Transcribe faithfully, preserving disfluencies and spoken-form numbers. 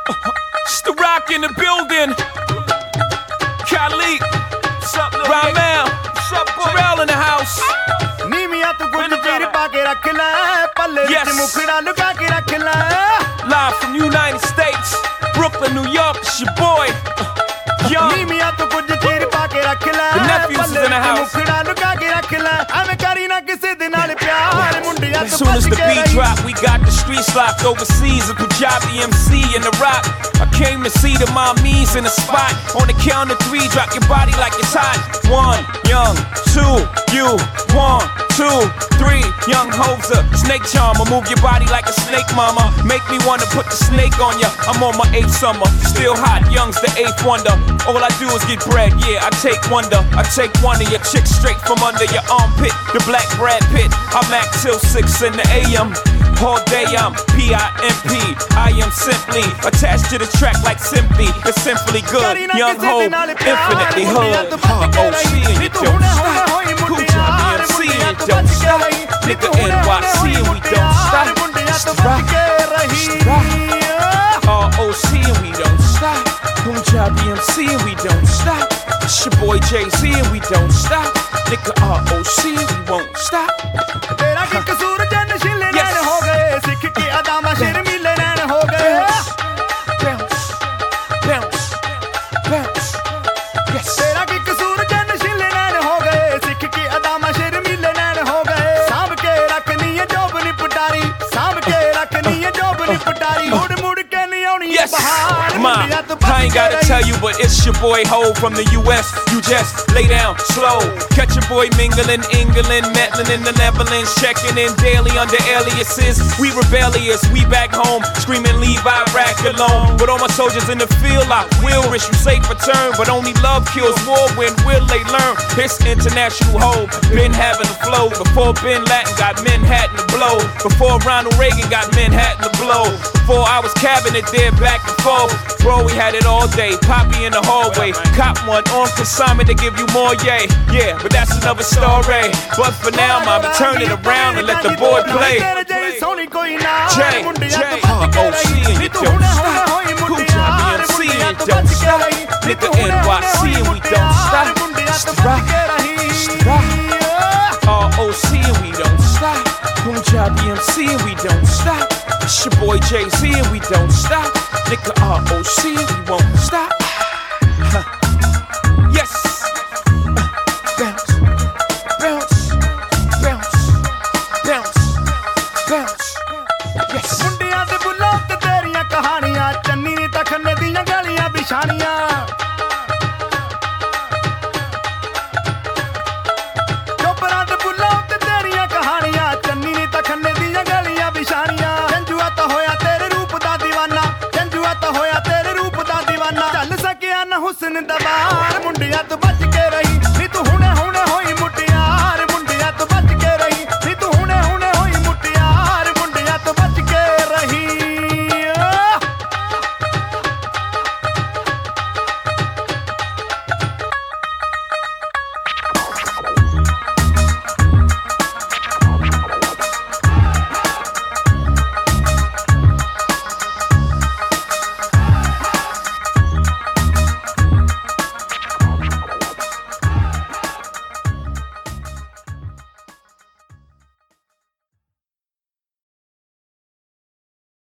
It's the Rock in the building. Khalid, Ramel, Terrell in the house. Yes. Live from United States, Brooklyn, New York. It's your boy, Young. The nephews is in the house. As soon as the beat drop, we got the streets locked overseas. A Punjabi M C in the rock. I came to see the mommies in the spot. On the count of three, drop your body like it's hot. One, Young, two, you, one, two, three, Young Hoser, snake charmer. Move your body like a snake, mama. Make me wanna put the snake on ya. I'm on my eighth summer, still hot. Young's the eighth wonder. All I do is get bread, yeah. I take wonder. I take one of your chicks straight from under your armpit. The black Brad Pitt. I'm at till six in the A M. All day I'm P I M P. I am simply attached to the track like simply. It's simply good. Young Ho, infinitely hood. O C and you don't stop. Cool John B M C and you don't stop. Nigga N Y C and we don't stop. It's the rock. It's the rock. R O C and we don't stop. Cool John B M C and we don't stop. It's your boy Jay-Z and we don't stop. Nigga R O C and we won't stop. Yes, Ma, I ain't gotta tell you, but it's your boy Ho from the U S. You just lay down slow. Catch your boy mingling, England, meddling in the Netherlands, checking in daily under aliases. We rebellious, we back home, screaming leave Iraq alone. But all my soldiers in the field, I will wish you safe return. But only love kills war. When will they learn? It's international Ho. Been having a flow before Bin Laden got Manhattan to blow. Before Ronald Reagan got Manhattan to blow. Before I was cabinet there back and forth. Bro, we had it all day. Poppy in the hallway. Cop one on consignment to give you more, yay. Yeah, but that's another story. But for now, I'ma turn it around and let the boy play. J, J, O C and you don't stop. Cool John B M C and you don't stop. Nigga N Y C and we don't stop. It's the rock. It's the rock. R O C and we don't stop. Cool John B M C and we don't stop. It's your boy Jay-Z and we don't stop. Nigga R O C and we won't stop. Huh. Yes. Uh, bounce, bounce, bounce, bounce, bounce. Yes. Mundiyan de bulla te teriyan kahaniyan, channi ne tak khanne diyan galiyan bishaniyan. Chopran de bulla te teriyan kahaniyan, channi ne tak khanne diyan galiyan bishaniyan. Janjua ta hoya tere roop da دیਵਾਨਾ, janjua ta hoya tere roop da دیਵਾਨਾ. Chal sakiya na husn da baar, mundiyan to bach